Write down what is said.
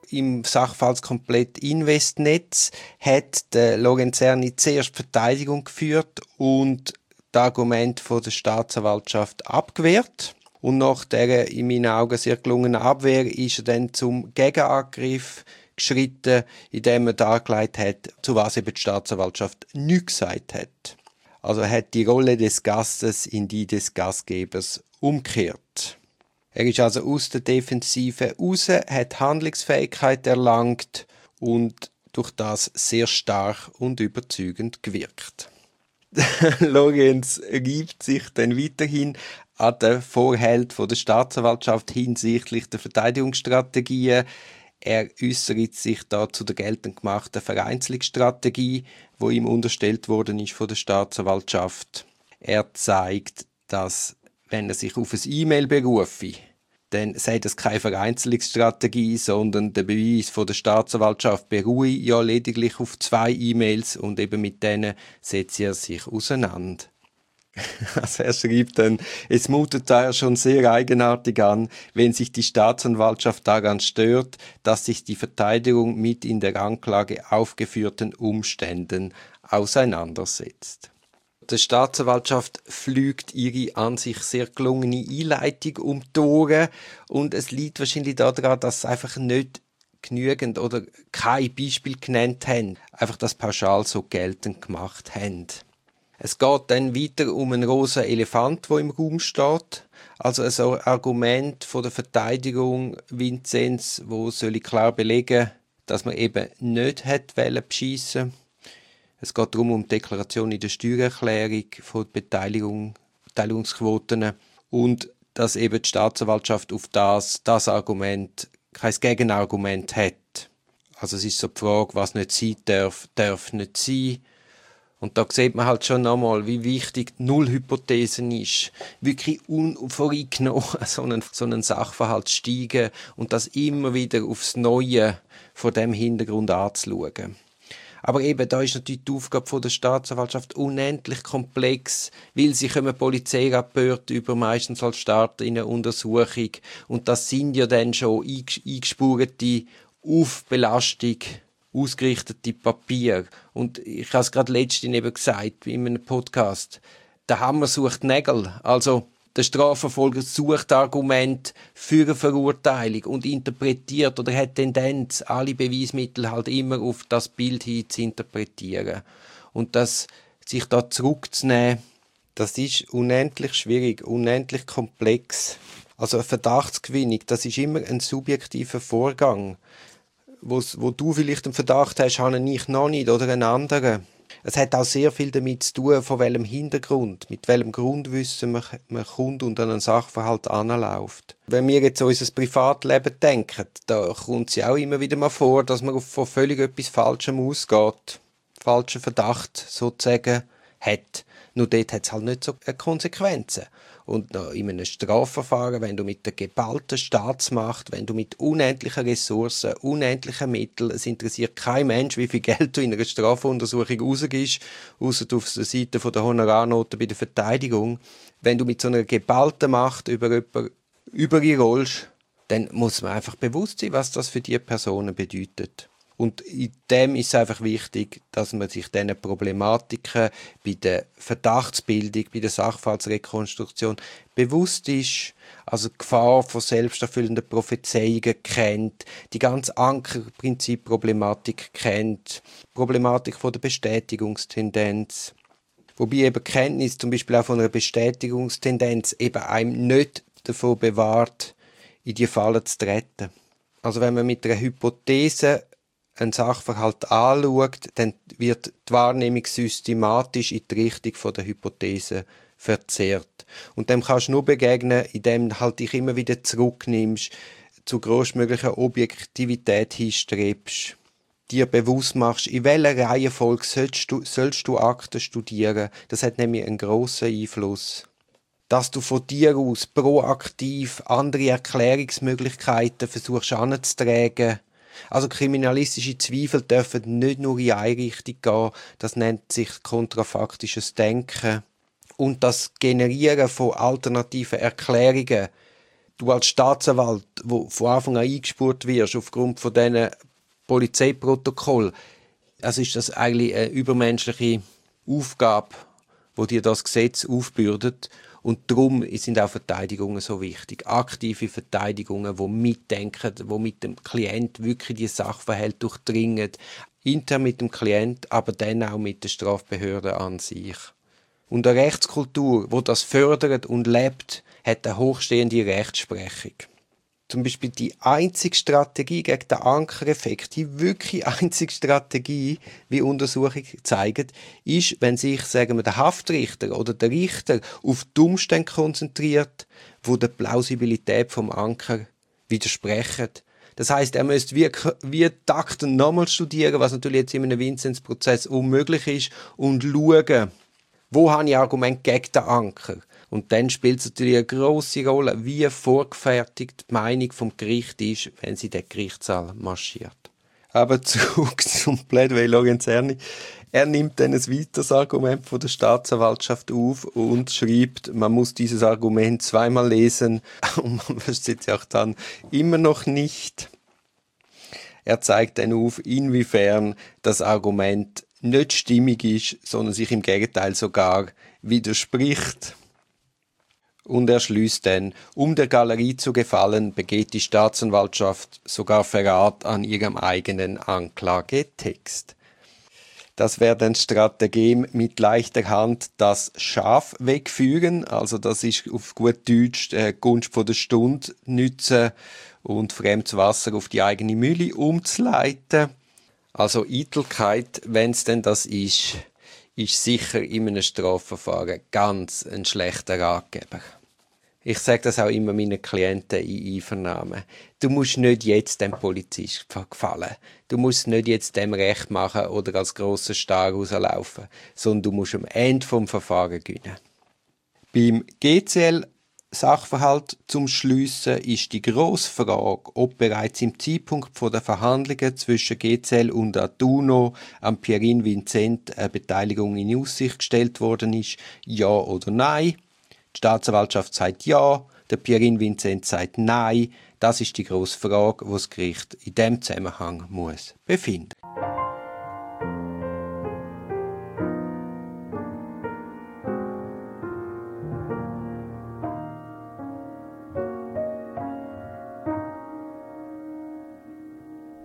im Sachverhaltskomplett Investnetz hat der Lorenzerni zuerst die Verteidigung geführt und das Argument von der Staatsanwaltschaft abgewehrt. Und nach dieser in meinen Augen sehr gelungenen Abwehr ist er dann zum Gegenangriff geschritten, indem er dargelegt hat, zu was eben die Staatsanwaltschaft nichts gesagt hat. Also er hat die Rolle des Gastes in die des Gastgebers umgekehrt. Er ist also aus der Defensive raus, hat Handlungsfähigkeit erlangt und durch das sehr stark und überzeugend gewirkt. Lorenz reibt sich dann weiterhin an den Vorhalt der Staatsanwaltschaft hinsichtlich der Verteidigungsstrategien. Er äußert sich da zu der geltend gemachten Vereinzelungsstrategie, wo ihm unterstellt worden ist von der Staatsanwaltschaft. Er zeigt, dass, wenn er sich auf ein E-Mail berufe, dann sei das keine Vereinzelungsstrategie, sondern der Beweis von der Staatsanwaltschaft beruhe ja lediglich auf 2 E-Mails und eben mit denen setze er sich auseinander. Also er schreibt dann, es mutet daher schon sehr eigenartig an, wenn sich die Staatsanwaltschaft daran stört, dass sich die Verteidigung mit in der Anklage aufgeführten Umständen auseinandersetzt. Die Staatsanwaltschaft pflügt ihre an sich sehr gelungene Einleitung um die Ohren und es liegt wahrscheinlich daran, dass sie einfach nicht genügend oder kein Beispiel genannt haben, einfach das pauschal so geltend gemacht haben. Es geht dann weiter um einen rosa Elefant, der im Raum steht. Also ein Argument von der Verteidigung Vinzenz, wo soll klar belegen, dass man eben nicht beschissen. Es geht darum um die Deklaration in der Steuererklärung von Beteiligungsquoten und dass eben die Staatsanwaltschaft auf das Argument kein Gegenargument hat. Also es ist so die Frage, was nicht sein darf nicht sein. Und da sieht man halt schon nochmal, wie wichtig die Nullhypothesen ist. Wirklich unvoreingenommen so einen Sachverhalt steigen und das immer wieder aufs Neue vor dem Hintergrund anzuschauen. Aber eben, da ist natürlich die Aufgabe der Staatsanwaltschaft unendlich komplex, weil sie Polizeirapporte über meistens als Start in einer Untersuchung und das sind ja dann schon eingespurte auf Belastung ausgerichtete Papier. Und ich habe es gerade letztens eben gesagt, in einem Podcast, der Hammer sucht Nägel. Also der Strafverfolger sucht Argumente für eine Verurteilung und interpretiert oder hat Tendenz, alle Beweismittel halt immer auf das Bild hin zu interpretieren. Und das sich da zurückzunehmen, das ist unendlich schwierig, unendlich komplex. Also eine Verdachtsgewinnung, das ist immer ein subjektiver Vorgang. Wo du vielleicht einen Verdacht hast, habe ich noch nicht oder einen anderen. Es hat auch sehr viel damit zu tun, von welchem Hintergrund, mit welchem Grundwissen man kommt und an einen Sachverhalt anläuft. Wenn wir jetzt an unser Privatleben denken, da kommt es ja auch immer wieder mal vor, dass man von völlig etwas Falschem ausgeht, falschen Verdacht sozusagen hat. Nur dort hat es halt nicht so Konsequenzen. Und in einem Strafverfahren, wenn du mit der geballten Staatsmacht, wenn du mit unendlichen Ressourcen, unendlichen Mitteln, es interessiert kein Mensch, wie viel Geld du in einer Strafuntersuchung rausgibst, ausser auf der Seite der Honorarnoten bei der Verteidigung. Wenn du mit so einer geballten Macht über jemanden überrollst, dann muss man einfach bewusst sein, was das für die Personen bedeutet. Und in dem ist es einfach wichtig, dass man sich diesen Problematiken bei der Verdachtsbildung, bei der Sachverhaltsrekonstruktion bewusst ist, also die Gefahr von selbsterfüllenden Prophezeiungen kennt, die ganze Ankerprinzip-Problematik kennt, die Problematik von der Bestätigungstendenz. Wobei eben Kenntnis zum Beispiel auch von einer Bestätigungstendenz eben einem nicht davon bewahrt, in die Falle zu treten. Also wenn man mit einer Hypothese einen Sachverhalt anschaut, dann wird die Wahrnehmung systematisch in die Richtung von der Hypothese verzerrt. Und dem kannst du nur begegnen, indem du halt dich immer wieder zurücknimmst, zu größtmöglicher Objektivität hinstrebst, dir bewusst machst, in welcher Reihenfolge sollst du Akten studieren. Das hat nämlich einen grossen Einfluss. Dass du von dir aus proaktiv andere Erklärungsmöglichkeiten versuchst anzutragen. Also kriminalistische Zweifel dürfen nicht nur in eine Richtung gehen, das nennt sich kontrafaktisches Denken. Und das Generieren von alternativen Erklärungen, du als Staatsanwalt, wo von Anfang an eingespurt wirst aufgrund von diesen Polizeiprotokoll, also ist das eigentlich eine übermenschliche Aufgabe, wo dir das Gesetz aufbürdet. Und darum sind auch Verteidigungen so wichtig. Aktive Verteidigungen, die mitdenken, die mit dem Klient wirklich die Sachverhalte durchdringen. Intern mit dem Klient, aber dann auch mit der Strafbehörde an sich. Und eine Rechtskultur, die das fördert und lebt, hat eine hochstehende Rechtsprechung. Zum Beispiel die einzige Strategie gegen den Ankereffekt, die wirklich einzige Strategie, wie Untersuchungen zeigen, ist, wenn sich, sagen wir, der Haftrichter oder der Richter auf die Umstände konzentriert, wo der Plausibilität vom Anker widersprechen. Das heißt, er müsste wie Takten nochmal studieren, was natürlich jetzt in einem Vinzenzprozess unmöglich ist, und schauen, wo habe ich Argumente gegen den Anker. Und dann spielt es natürlich eine grosse Rolle, wie vorgefertigt die Meinung vom Gericht ist, wenn sie den Gerichtssaal marschiert. Aber zurück zum Plädoyer Lorenzerni. Er nimmt dann ein weiteres Argument von der Staatsanwaltschaft auf und schreibt, man muss dieses Argument zweimal lesen und man versteht es auch dann immer noch nicht. Er zeigt dann auf, inwiefern das Argument nicht stimmig ist, sondern sich im Gegenteil sogar widerspricht. Und er schließt dann, um der Galerie zu gefallen, begeht die Staatsanwaltschaft sogar Verrat an ihrem eigenen Anklagetext. Das wäre dann Stratagem mit leichter Hand das Schaf wegführen, also das ist auf gut Deutsch die Gunst von der Stunde nützen und fremdes Wasser auf die eigene Mühle umzuleiten. Also Eitelkeit, wenn es denn das ist sicher in einem Strafverfahren ganz ein schlechter Ratgeber. Ich sage das auch immer meinen Klienten in Einvernahmen. Du musst nicht jetzt dem Polizist gefallen. Du musst nicht jetzt dem Recht machen oder als grosser Star rauslaufen, sondern du musst am Ende vom Verfahren gewinnen. Beim GCL-Sachverhalt zum Schliessen ist die grosse Frage, ob bereits im Zeitpunkt der Verhandlungen zwischen GCL und Aduno am Pierin Vincent eine Beteiligung in Aussicht gestellt worden ist, ja oder nein. Die Staatsanwaltschaft sagt ja, der Pierin Vincent sagt nein. Das ist die grosse Frage, die das Gericht in diesem Zusammenhang muss befinden.